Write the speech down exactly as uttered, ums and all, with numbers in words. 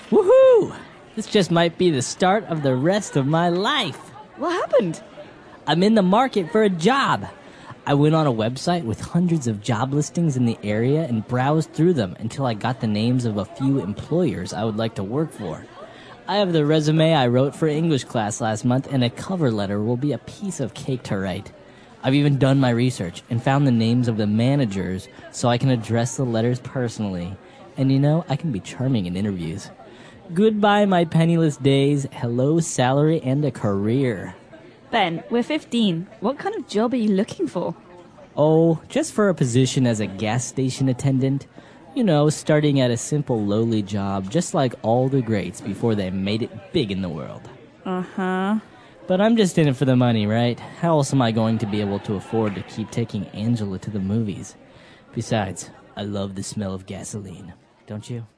Woohoo! This just might be the start of the rest of my life. What happened? I'm in the market for a job. I went on a website with hundreds of job listings in the area and browsed through them until I got the names of a few employers I would like to work for. I have the resume I wrote for English class last month, and a cover letter will be a piece of cake to write. I've even done my research and found the names of the managers so I can address the letters personally. And you know, I can be charming in interviews. Goodbye, my penniless days. Hello, salary and a career. Ben, we're fifteen. What kind of job are you looking for? Oh, just for a position as a gas station attendant. You know, starting at a simple lowly job, just like all the greats before they made it big in the world. Uh-huh. But I'm just in it for the money, right? How else am I going to be able to afford to keep taking Angela to the movies? Besides, I love the smell of gasoline. Don't you?